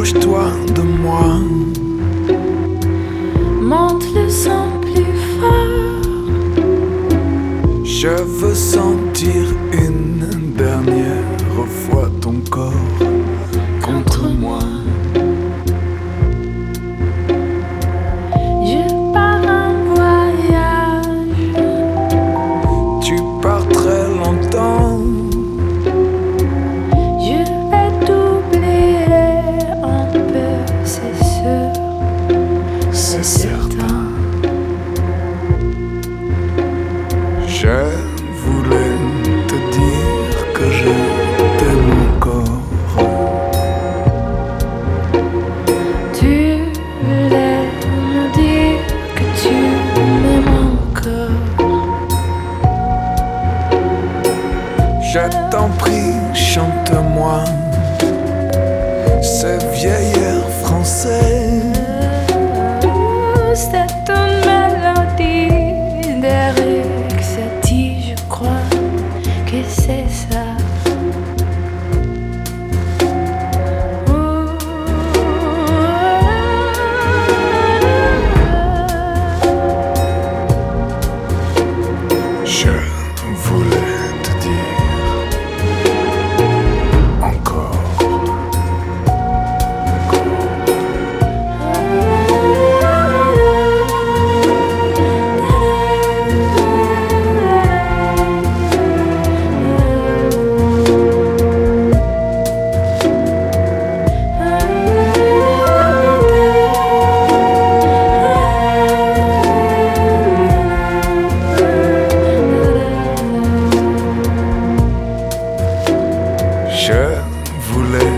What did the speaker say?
Approche-toi de moi. Monte le son plus fort. Je veux sentir une dernière fois ton corps contre moi. Je pars en voyage. Tu pars très longtemps. Je vais t'oublier un peu, c'est sûr, C'est certain. Je voulais te dire que je t'aime encore. Tu voulais me dire que tu m'aimes encore. Je t'en prie, chante-moi ce vieil air français. C'est une mélodie d'Eric Satie, je crois que c'est ça. Je voulais te dire encore. Je voulais